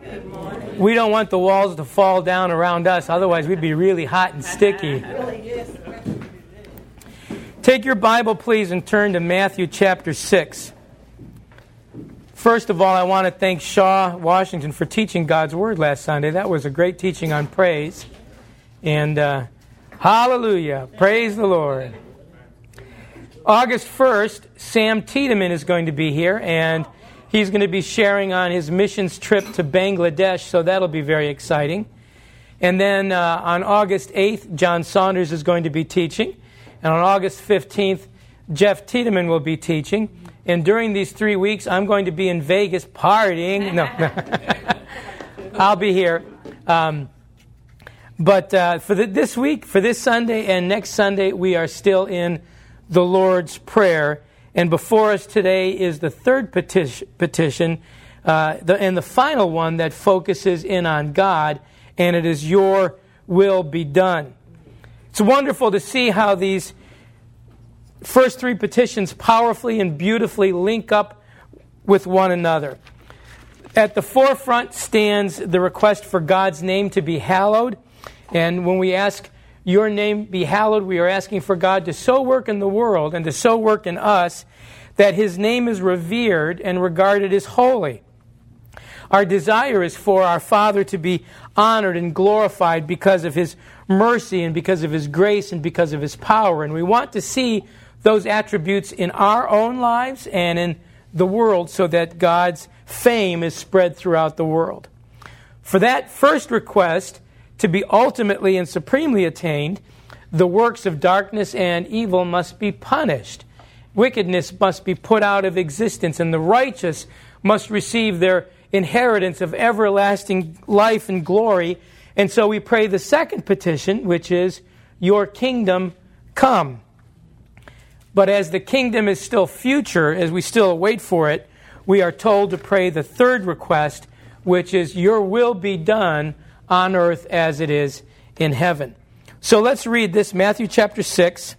We don't want the walls to fall down around us, otherwise we'd be really hot and sticky. Take your Bible, please, and turn to Matthew chapter 6. First of all, I want to thank Shaw Washington for teaching God's Word last Sunday. That was a great teaching on praise. And hallelujah, praise the Lord. August 1st, Sam Tiedemann is going to be here, and he's going to be sharing on his missions trip to Bangladesh, so that'll be very exciting. And then on August 8th, John Saunders is going to be teaching. And on August 15th, Jeff Tiedemann will be teaching. And during these 3 weeks, I'm going to be in Vegas partying. No, I'll be here. But for this week, for this Sunday and next Sunday, we are still in the Lord's Prayer. And before us today is the third petition and the final one that focuses in on God, and it is your will be done. It's wonderful to see how these first three petitions powerfully and beautifully link up with one another. At the forefront stands the request for God's name to be hallowed. And when we ask, your name be hallowed, we are asking for God to so work in the world and to so work in us that His name is revered and regarded as holy. Our desire is for our Father to be honored and glorified because of His mercy and because of His grace and because of His power. And we want to see those attributes in our own lives and in the world so that God's fame is spread throughout the world. For that first request to be ultimately and supremely attained, the works of darkness and evil must be punished. Wickedness must be put out of existence, and the righteous must receive their inheritance of everlasting life and glory. And so we pray the second petition, which is, your kingdom come. But as the kingdom is still future, as we still await for it, we are told to pray the third request, which is, your will be done on earth as it is in heaven. So let's read this, Matthew chapter 6,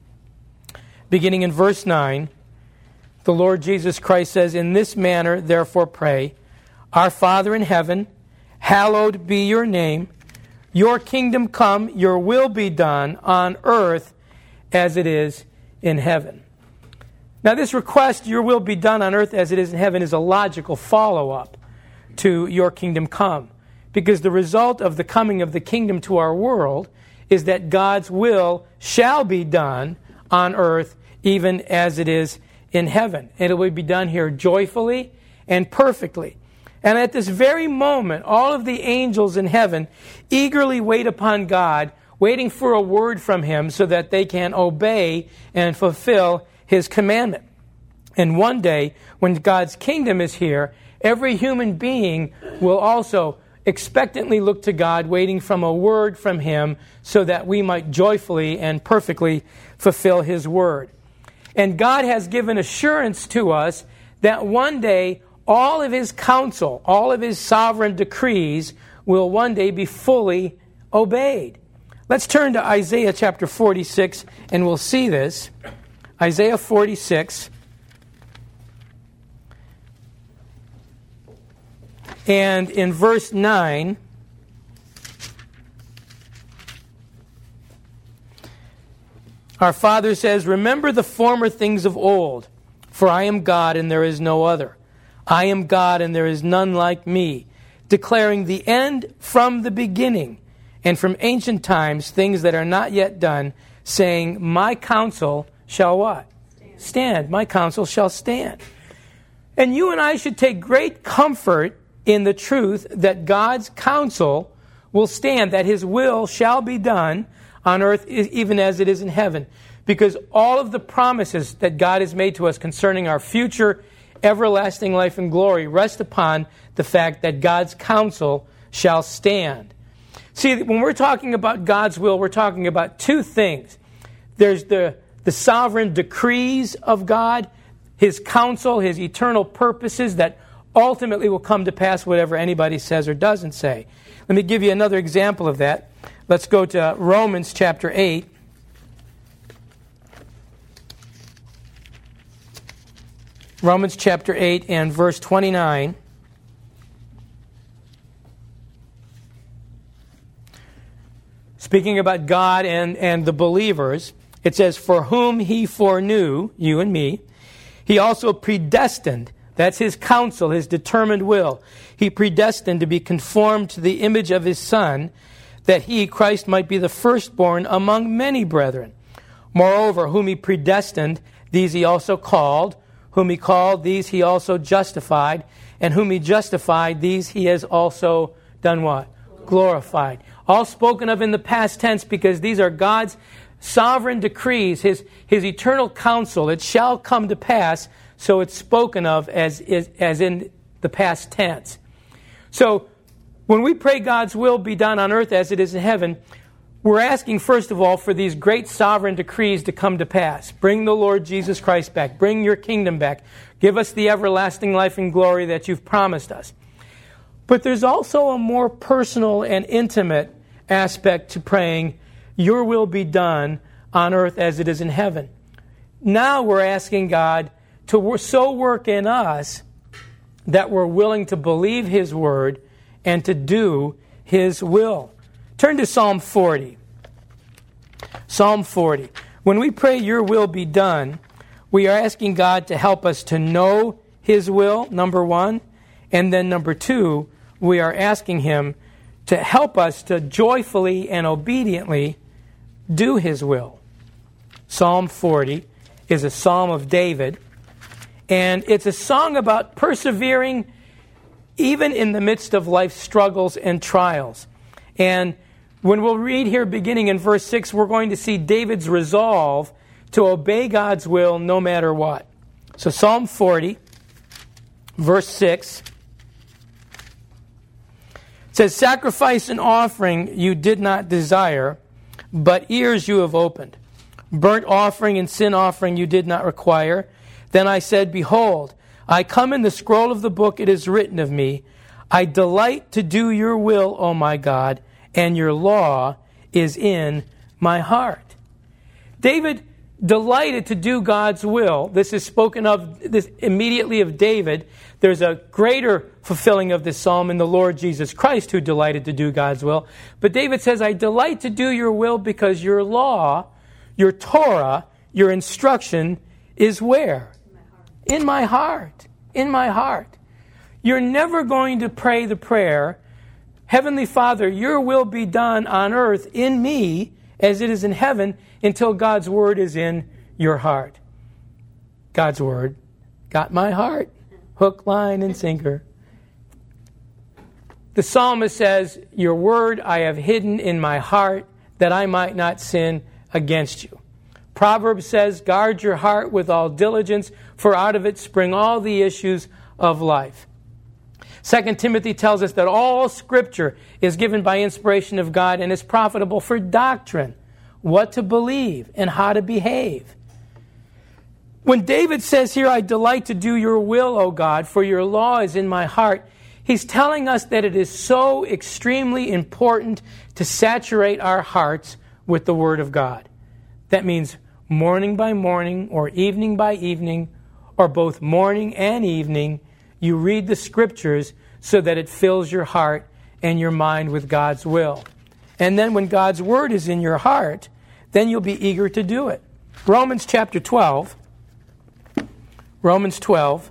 beginning in verse 9. The Lord Jesus Christ says, in this manner, therefore pray, our Father in heaven, hallowed be your name. Your kingdom come, your will be done on earth as it is in heaven. Now this request, your will be done on earth as it is in heaven, is a logical follow-up to your kingdom come. Because the result of the coming of the kingdom to our world is that God's will shall be done on earth even as it is in heaven. And it will be done here joyfully and perfectly. And at this very moment, all of the angels in heaven eagerly wait upon God, waiting for a word from Him so that they can obey and fulfill His commandment. And one day, when God's kingdom is here, every human being will also expectantly look to God, waiting from a word from Him so that we might joyfully and perfectly fulfill His word. And God has given assurance to us that one day all of His counsel, all of His sovereign decrees will one day be fully obeyed. Let's turn to Isaiah chapter 46 and we'll see this. Isaiah 46. And in verse 9, our Father says, remember the former things of old, for I am God and there is no other. I am God and there is none like me, declaring the end from the beginning, and from ancient times things that are not yet done, saying, my counsel shall what? Stand. My counsel shall stand. And you and I should take great comfort in the truth that God's counsel will stand, that His will shall be done on earth even as it is in heaven. Because all of the promises that God has made to us concerning our future everlasting life and glory rest upon the fact that God's counsel shall stand. See, when we're talking about God's will, we're talking about two things. There's the sovereign decrees of God, His counsel, His eternal purposes that ultimately will come to pass whatever anybody says or doesn't say. Let me give you another example of that. Let's go to Romans chapter 8. Romans chapter 8 and verse 29. speaking about God and the believers, it says, for whom he foreknew, you and me, he also predestined. That's his counsel, his determined will. He predestined to be conformed to the image of his Son, that he, Christ, might be the firstborn among many brethren. Moreover, whom he predestined, these he also called. Whom he called, these he also justified. And whom he justified, these he has also done what? Glorified. All spoken of in the past tense, because these are God's sovereign decrees, his eternal counsel. It shall come to pass, so it's spoken of as in the past tense. So when we pray God's will be done on earth as it is in heaven, we're asking, first of all, for these great sovereign decrees to come to pass. Bring the Lord Jesus Christ back. Bring your kingdom back. Give us the everlasting life and glory that you've promised us. But there's also a more personal and intimate aspect to praying, your will be done on earth as it is in heaven. Now we're asking God to so work in us that we're willing to believe his word and to do his will. Turn to Psalm 40. Psalm 40. When we pray your will be done, we are asking God to help us to know his will, number one. And then number two, we are asking him to help us to joyfully and obediently do his will. Psalm 40 is a psalm of David. And it's a song about persevering even in the midst of life's struggles and trials. And when we'll read here beginning in verse 6, we're going to see David's resolve to obey God's will no matter what. So Psalm 40, verse 6, says, sacrifice and offering you did not desire, but ears you have opened. Burnt offering and sin offering you did not require. Then I said, behold, I come in the scroll of the book, it is written of me. I delight to do your will, O my God, and your law is in my heart. David delighted to do God's will. This is spoken of this immediately of David. There's a greater fulfilling of this psalm in the Lord Jesus Christ, who delighted to do God's will. But David says, I delight to do your will because your law, your Torah, your instruction is where? In my heart. In my heart. You're never going to pray the prayer, Heavenly Father, your will be done on earth in me as it is in heaven, until God's word is in your heart. God's word got my heart. Hook, line, and sinker. The psalmist says, your word I have hidden in my heart that I might not sin against you. Proverbs says, guard your heart with all diligence, for out of it spring all the issues of life. 2 Timothy tells us that all Scripture is given by inspiration of God and is profitable for doctrine, what to believe, and how to behave. When David says here, I delight to do your will, O God, for your law is in my heart, he's telling us that it is so extremely important to saturate our hearts with the Word of God. That means morning by morning or evening by evening, or both morning and evening, you read the Scriptures so that it fills your heart and your mind with God's will. And then when God's Word is in your heart, then you'll be eager to do it. Romans chapter 12. Romans 12.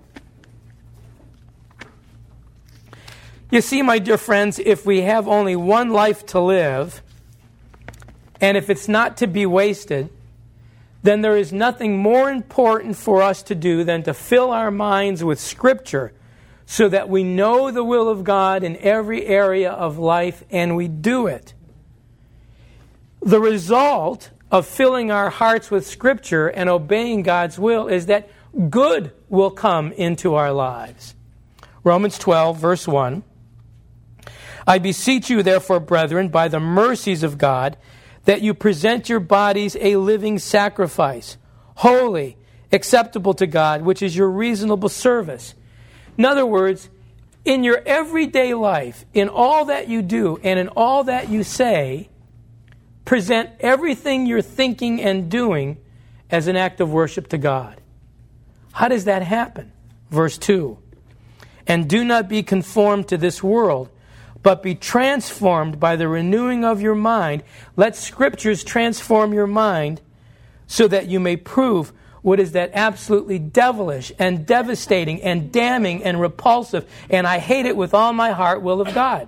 You see, my dear friends, if we have only one life to live, and if it's not to be wasted, then there is nothing more important for us to do than to fill our minds with Scripture so that we know the will of God in every area of life and we do it. The result of filling our hearts with Scripture and obeying God's will is that good will come into our lives. Romans 12, verse 1. I beseech you, therefore, brethren, by the mercies of God, that you present your bodies a living sacrifice, holy, acceptable to God, which is your reasonable service. In other words, in your everyday life, in all that you do and in all that you say, present everything you're thinking and doing as an act of worship to God. How does that happen? Verse 2. And do not be conformed to this world, but be transformed by the renewing of your mind. Let Scriptures transform your mind so that you may prove what is that absolutely devilish and devastating and damning and repulsive, and I hate it with all my heart, will of God.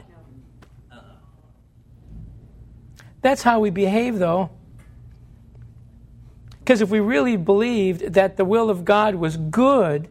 That's how we behave, though. Because if we really believed that the will of God was good,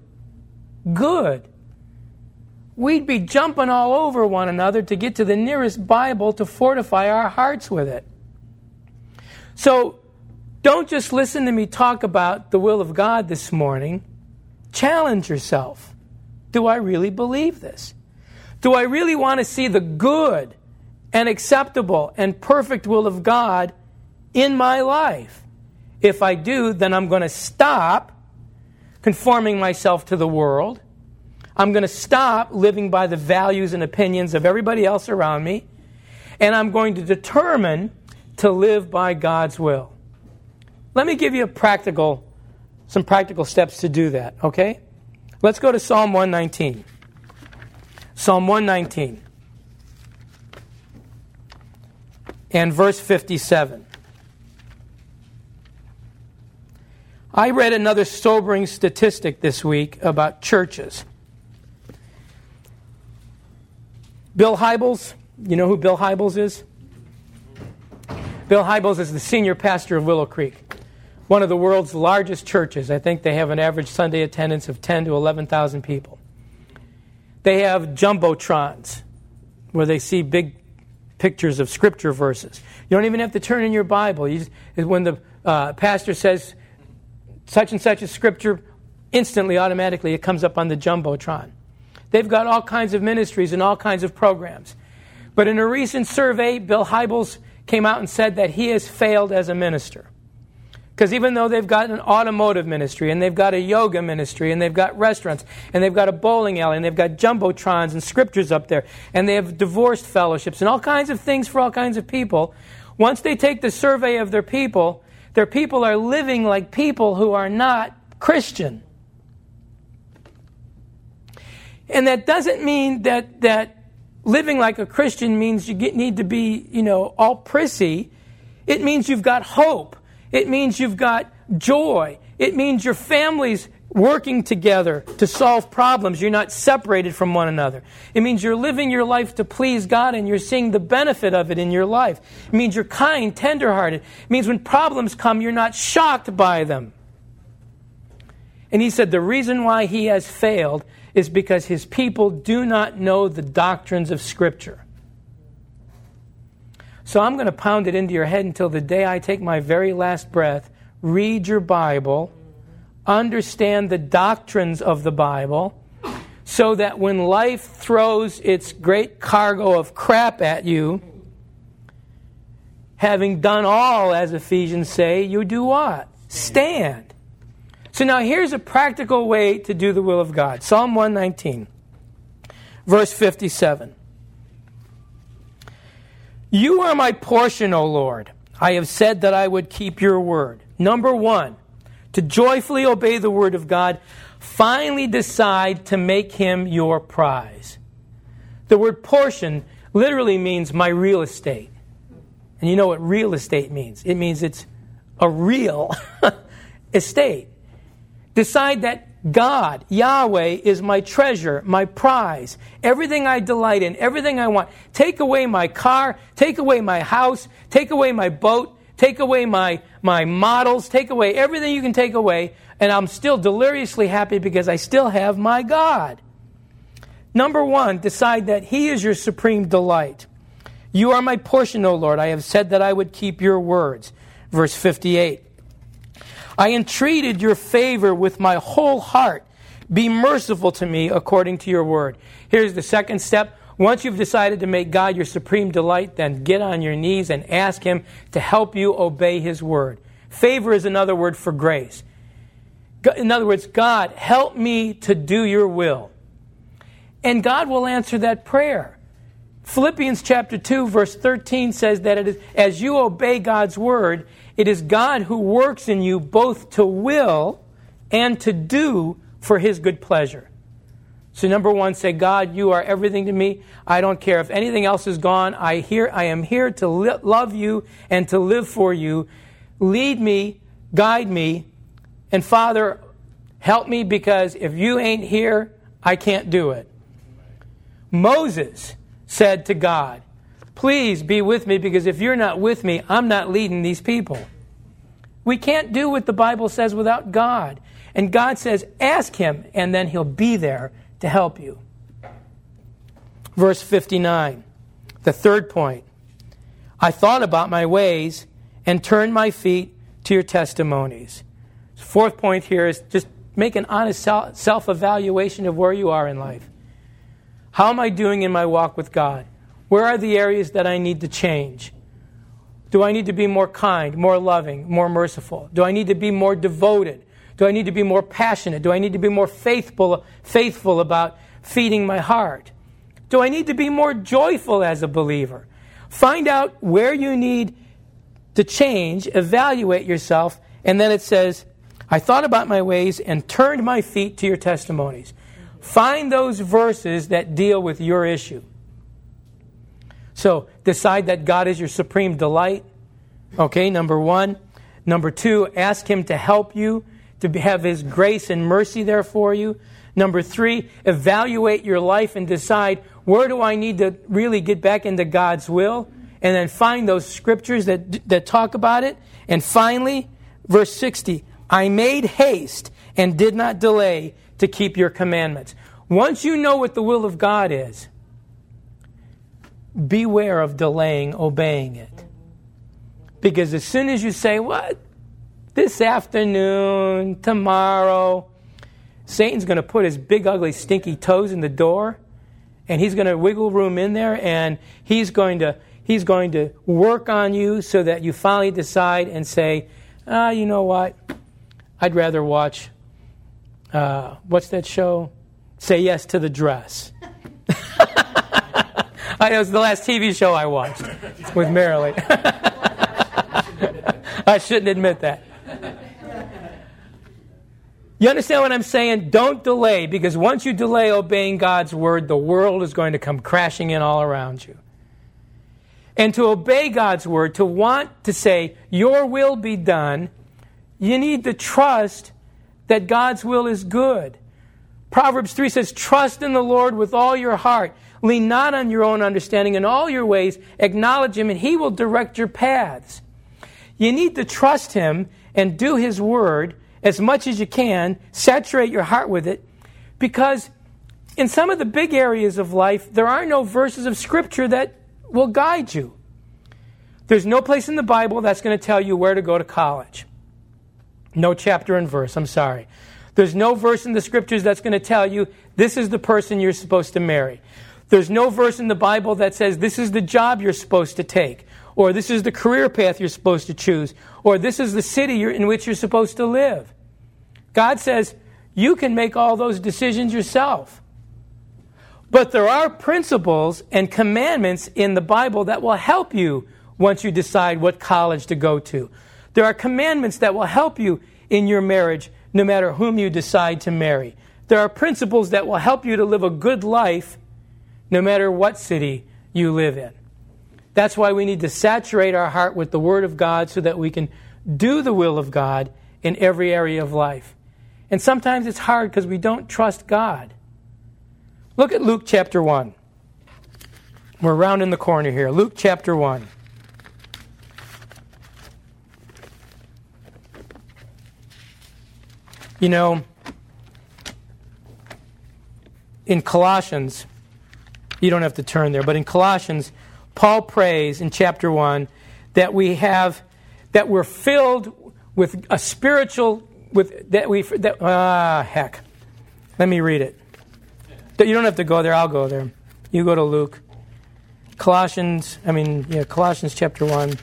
we'd be jumping all over one another to get to the nearest Bible to fortify our hearts with it. So, don't just listen to me talk about the will of God this morning. Challenge yourself. Do I really believe this? Do I really want to see the good and acceptable and perfect will of God in my life? If I do, then I'm going to stop conforming myself to the world. I'm going to stop living by the values and opinions of everybody else around me. And I'm going to determine to live by God's will. Let me give you some practical steps to do that, okay? Let's go to Psalm 119. Psalm 119 and verse 57. I read another sobering statistic this week about churches. Bill Hybels, you know who Bill Hybels is? Bill Hybels is the senior pastor of Willow Creek, one of the world's largest churches. I think they have an average Sunday attendance of 10 to 11,000 people. They have jumbotrons where they see big pictures of scripture verses. You don't even have to turn in your Bible. When the pastor says such and such a scripture, instantly, automatically, it comes up on the jumbotron. They've got all kinds of ministries and all kinds of programs. But in a recent survey, Bill Hybels came out and said that he has failed as a minister. Because even though they've got an automotive ministry, and they've got a yoga ministry, and they've got restaurants, and they've got a bowling alley, and they've got jumbotrons and scriptures up there, and they have divorced fellowships, and all kinds of things for all kinds of people, once they take the survey of their people are living like people who are not Christian. And that doesn't mean that living like a Christian means you need to be, all prissy. It means you've got hope. It means you've got joy. It means your family's working together to solve problems. You're not separated from one another. It means you're living your life to please God and you're seeing the benefit of it in your life. It means you're kind, tenderhearted. It means when problems come, you're not shocked by them. And he said the reason why he has failed is because his people do not know the doctrines of Scripture. So I'm going to pound it into your head until the day I take my very last breath. Read your Bible. Understand the doctrines of the Bible, so that when life throws its great cargo of crap at you, having done all, as Ephesians say, you do what? Stand. So now here's a practical way to do the will of God. Psalm 119, verse 57. You are my portion, O Lord. I have said that I would keep your word. Number one, to joyfully obey the word of God, finally decide to make him your prize. The word portion literally means my real estate. And you know what real estate means. It means it's a real estate. Decide that God, Yahweh, is my treasure, my prize, everything I delight in, everything I want. Take away my car, take away my house, take away my boat, take away my models, take away everything you can take away, and I'm still deliriously happy because I still have my God. Number one, decide that He is your supreme delight. You are my portion, O Lord. I have said that I would keep your words. Verse 58. I entreated your favor with my whole heart. Be merciful to me according to your word. Here's the second step. Once you've decided to make God your supreme delight, then get on your knees and ask Him to help you obey His word. Favor is another word for grace. In other words, God, help me to do your will. And God will answer that prayer. Philippians chapter 2, verse 13 says that it is, as you obey God's word, it is God who works in you both to will and to do for His good pleasure. So number one, say, God, you are everything to me. I don't care if anything else is gone. I am here to love you and to live for you. Lead me, guide me, and Father, help me, because if you ain't here, I can't do it. Moses said to God, please be with me, because if you're not with me, I'm not leading these people. We can't do what the Bible says without God. And God says, ask him, and then he'll be there to help you. Verse 59, the third point. I thought about my ways and turned my feet to your testimonies. Fourth point here is just make an honest self-evaluation of where you are in life. How am I doing in my walk with God? Where are the areas that I need to change? Do I need to be more kind, more loving, more merciful? Do I need to be more devoted? Do I need to be more passionate? Do I need to be more faithful about feeding my heart? Do I need to be more joyful as a believer? Find out where you need to change, evaluate yourself, and then it says, I thought about my ways and turned my feet to your testimonies. Find those verses that deal with your issue. So decide that God is your supreme delight. Okay, number one. Number two, ask him to help you, to have his grace and mercy there for you. Number three, evaluate your life and decide, where do I need to really get back into God's will? And then find those scriptures that talk about it. And finally, verse 60, I made haste and did not delay to keep your commandments. Once you know what the will of God is, beware of delaying obeying it. Because as soon as you say, what? This afternoon, tomorrow, Satan's going to put his big, ugly, stinky toes in the door, and he's going to wiggle room in there, and he's going to work on you so that you finally decide and say, you know what? I'd rather watch, what's that show? Say Yes to the Dress. It was the last TV show I watched with Marilyn. I shouldn't admit that. You understand what I'm saying? Don't delay, because once you delay obeying God's word, the world is going to come crashing in all around you. And to obey God's word, to want to say, your will be done, you need to trust that God's will is good. Proverbs 3 says, trust in the Lord with all your heart. Lean not on your own understanding. In all your ways, acknowledge him, and he will direct your paths. You need to trust him and do his word as much as you can. Saturate your heart with it, because in some of the big areas of life, there are no verses of Scripture that will guide you. There's no place in the Bible that's going to tell you where to go to college. No chapter and verse, I'm sorry. There's no verse in the Scriptures that's going to tell you this is the person you're supposed to marry. There's no verse in the Bible that says this is the job you're supposed to take, or this is the career path you're supposed to choose, or this is the city in which you're supposed to live. God says you can make all those decisions yourself. But there are principles and commandments in the Bible that will help you once you decide what college to go to. There are commandments that will help you in your marriage, no matter whom you decide to marry. There are principles that will help you to live a good life, no matter what city you live in. That's why we need to saturate our heart with the Word of God so that we can do the will of God in every area of life. And sometimes it's hard because we don't trust God. Look at Luke chapter 1. We're rounding the corner here. Luke chapter 1. You know, in Colossians, you don't have to turn there, but in Colossians, Paul prays in chapter 1 that we're filled with a spiritual, let me read it. You don't have to go there, I'll go there. You go to Luke. Colossians chapter 1.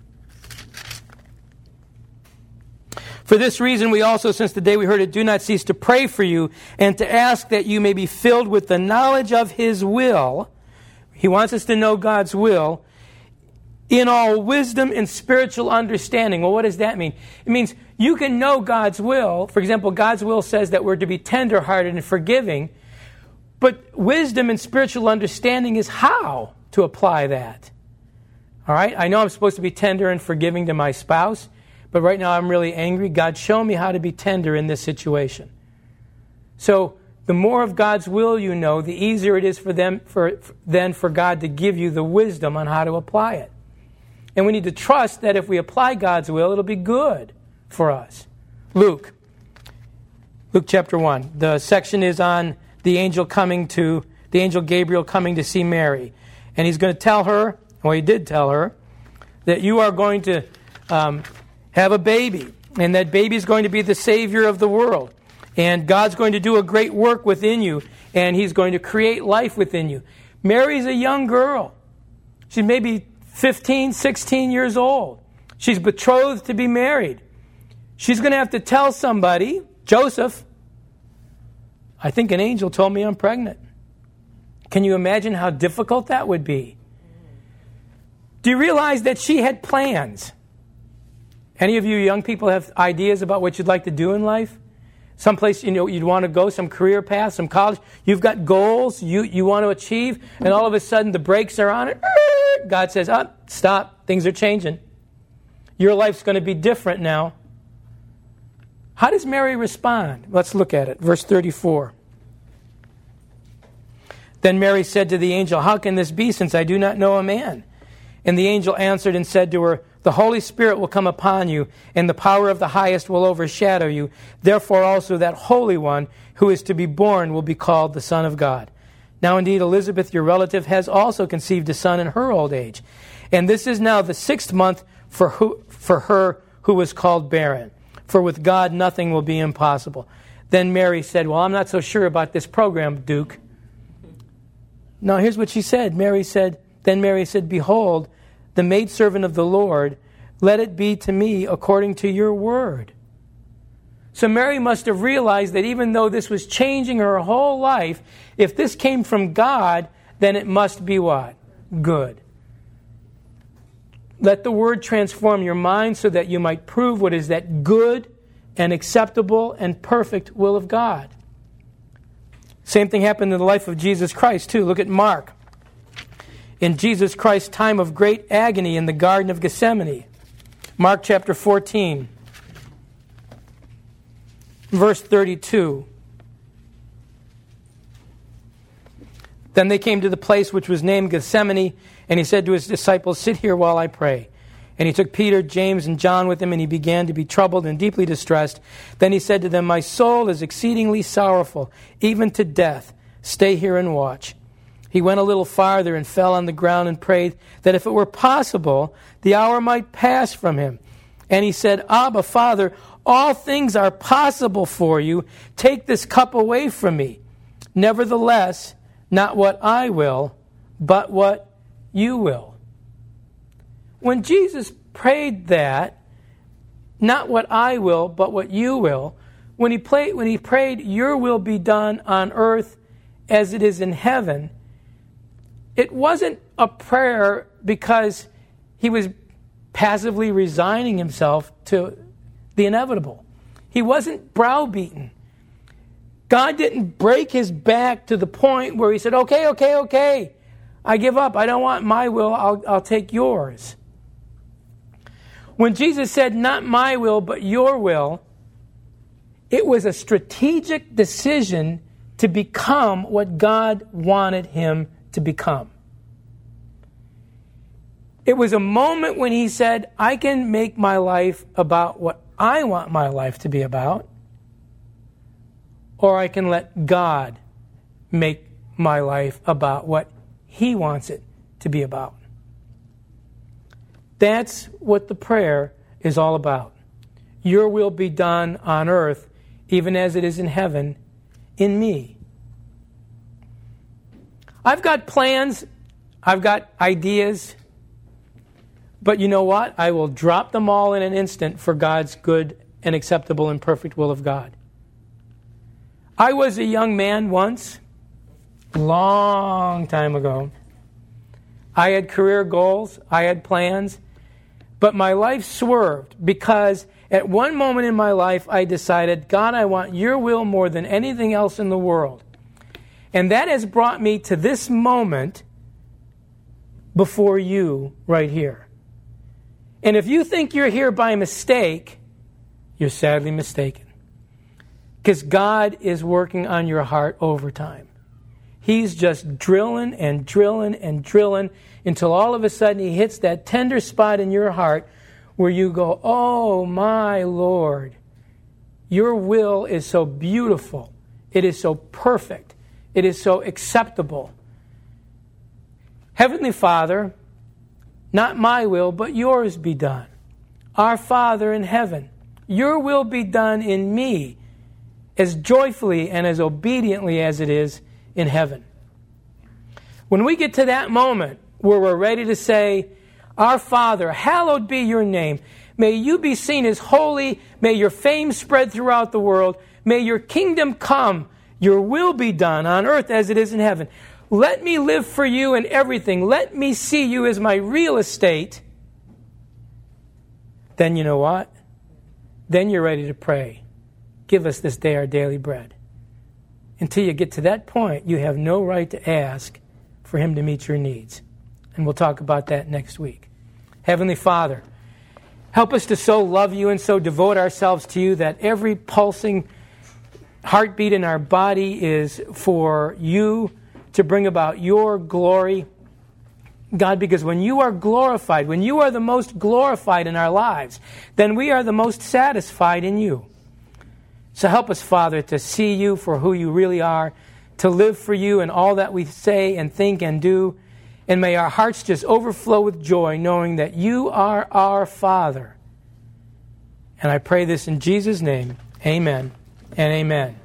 For this reason we also, since the day we heard it, do not cease to pray for you and to ask that you may be filled with the knowledge of His will. He wants us to know God's will in all wisdom and spiritual understanding. Well, what does that mean? It means you can know God's will. For example, God's will says that we're to be tenderhearted and forgiving. But wisdom and spiritual understanding is how to apply that. All right? I know I'm supposed to be tender and forgiving to my spouse, but right now I'm really angry. God, show me how to be tender in this situation. So the more of God's will you know, the easier it is for God to give you the wisdom on how to apply it. And we need to trust that if we apply God's will, it'll be good for us. Luke chapter 1. The section is on the angel Gabriel coming to see Mary. And he's going to tell her, well, he did tell her, that you are going to have a baby. And that baby is going to be the Savior of the world. And God's going to do a great work within you. And He's going to create life within you. Mary's a young girl. She's maybe 15, 16 years old. She's betrothed to be married. She's going to have to tell somebody, Joseph, I think an angel told me I'm pregnant. Can you imagine how difficult that would be? Do you realize that she had plans? Any of you young people have ideas about what you'd like to do in life? Someplace you'd want to go, some career path, some college. You've got goals you want to achieve, and all of a sudden the brakes are on it. God says, stop, things are changing. Your life's going to be different now. How does Mary respond? Let's look at it. Verse 34. Then Mary said to the angel, how can this be, since I do not know a man? And the angel answered and said to her, the Holy Spirit will come upon you, and the power of the highest will overshadow you. Therefore also that Holy One who is to be born will be called the Son of God. Now indeed Elizabeth, your relative, has also conceived a son in her old age. And this is now the 6th month for her who was called barren. For with God nothing will be impossible. Then Mary said, well, I'm not so sure about this program, Duke. Now here's what she said. Then Mary said, behold, the maidservant of the Lord, let it be to me according to your word. So Mary must have realized that even though this was changing her whole life, if this came from God, then it must be what? Good. Let the word transform your mind so that you might prove what is that good and acceptable and perfect will of God. Same thing happened in the life of Jesus Christ too. Look at Mark. In Jesus Christ's time of great agony in the Garden of Gethsemane. Mark chapter 14, verse 32. Then they came to the place which was named Gethsemane, and he said to his disciples, sit here while I pray. And he took Peter, James, and John with him, and he began to be troubled and deeply distressed. Then he said to them, my soul is exceedingly sorrowful, even to death. Stay here and watch. He went a little farther and fell on the ground and prayed that if it were possible, the hour might pass from him. And he said, Abba, Father, all things are possible for you. Take this cup away from me. Nevertheless, not what I will, but what you will. When Jesus prayed that, not what I will, but what you will, when he prayed, your will be done on earth as it is in heaven, it wasn't a prayer because he was passively resigning himself to the inevitable. He wasn't browbeaten. God didn't break his back to the point where he said, okay, I give up. I don't want my will. I'll take yours. When Jesus said, not my will, but your will, it was a strategic decision to become what God wanted him to become. It was a moment when he said, I can make my life about what I want my life to be about, or I can let God make my life about what he wants it to be about. That's what the prayer is all about. Your will be done on earth, even as it is in heaven, in me. I've got plans, I've got ideas, but you know what? I will drop them all in an instant for God's good and acceptable and perfect will of God. I was a young man once, a long time ago. I had career goals, I had plans, but my life swerved because at one moment in my life I decided, God, I want your will more than anything else in the world. And that has brought me to this moment before you right here. And if you think you're here by mistake, you're sadly mistaken. Because God is working on your heart overtime. He's just drilling and drilling and drilling until all of a sudden He hits that tender spot in your heart where you go, oh my Lord, your will is so beautiful. It is so perfect. It is so acceptable. Heavenly Father, not my will, but yours be done. Our Father in heaven, your will be done in me as joyfully and as obediently as it is in heaven. When we get to that moment where we're ready to say, Our Father, hallowed be your name. May you be seen as holy. May your fame spread throughout the world. May your kingdom come. Your will be done on earth as it is in heaven. Let me live for you in everything. Let me see you as my real estate. Then you know what? Then you're ready to pray. Give us this day our daily bread. Until you get to that point, you have no right to ask for Him to meet your needs. And we'll talk about that next week. Heavenly Father, help us to so love you and so devote ourselves to you that every pulsing heartbeat in our body is for you to bring about your glory. God, because when you are glorified, when you are the most glorified in our lives, then we are the most satisfied in you. So help us, Father, to see you for who you really are, to live for you in all that we say and think and do. And may our hearts just overflow with joy, knowing that you are our Father. And I pray this in Jesus' name. Amen and amen.